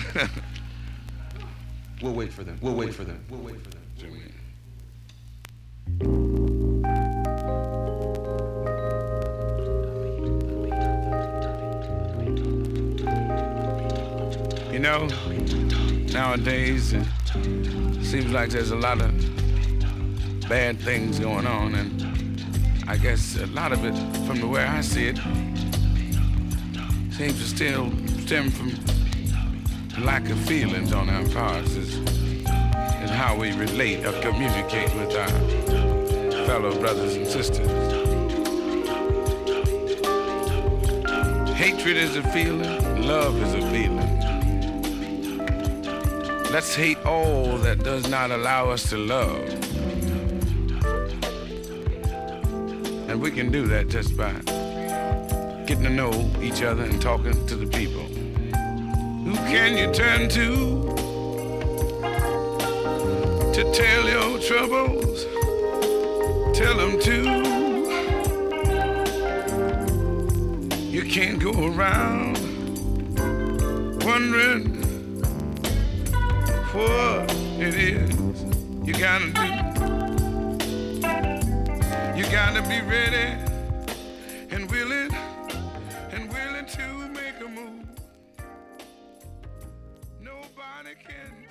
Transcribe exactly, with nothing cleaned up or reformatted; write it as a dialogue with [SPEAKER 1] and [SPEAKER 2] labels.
[SPEAKER 1] We'll wait for them. We'll wait for them. We'll wait for them. Jimmy.
[SPEAKER 2] You know, nowadays it seems like there's a lot of bad things going on, and I guess a lot of it, from the way I see it, seems to still stem from lack of feelings on our parts. Is, is how we relate or communicate with our fellow brothers and sisters. Hatred is a feeling, love is a feeling. Let's hate all that does not allow us to love. And we can do that just by getting to know each other and talking to the people. Who can you turn to to tell your troubles? Tell them to. You can't go around wondering what it is you gotta do. You gotta be ready and willing and willing to make a move. Nobody can